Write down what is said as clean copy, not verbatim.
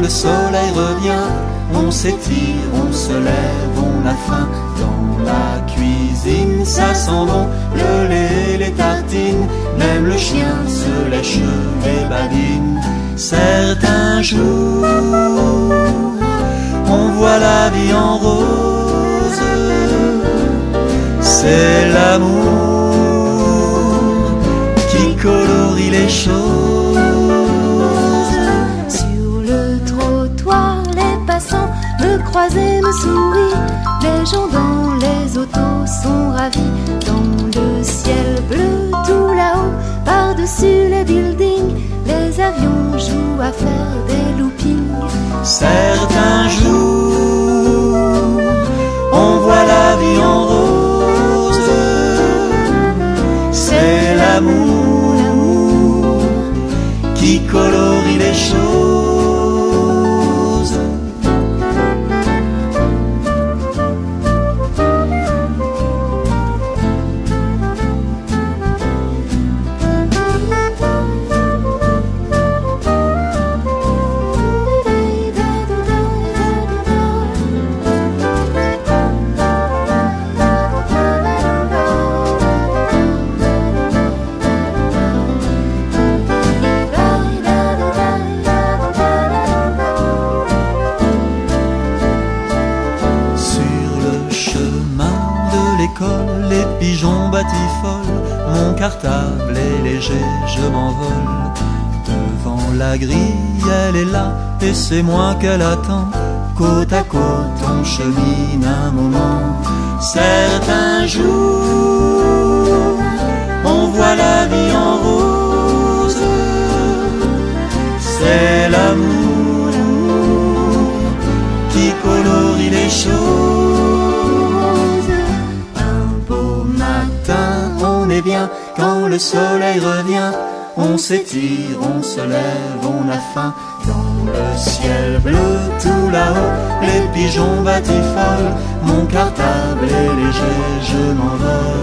soleil revient, on s'étire, on se lève, on a faim. Dans la cuisine, ça sent bon, le lait, les tartines, même le chien se lèche les babines. Certains jours, on voit la vie en rose, c'est l'amour qui colorie les choses. Sur le trottoir, les passants me croisent et me sourient. Les gens dans les autos sont ravis. Dans le ciel bleu tout là-haut, par-dessus les buildings, les avions jouent à faire des loopings. Certains jours, on voit la vie en rose, c'est l'amour qui colorie les choses. Les pigeons batifolent, mon cartable est léger, je m'envole. Devant la grille, elle est là, et c'est moi qu'elle attend. Côte à côte, on chemine un moment. Certains jours, on voit la vie en rose, c'est l'amour qui colorie les choses. Bien, quand le soleil revient, on s'étire, on se lève, on a faim. Dans le ciel bleu tout là-haut, les pigeons batifolent, mon cartable est léger, je m'envole.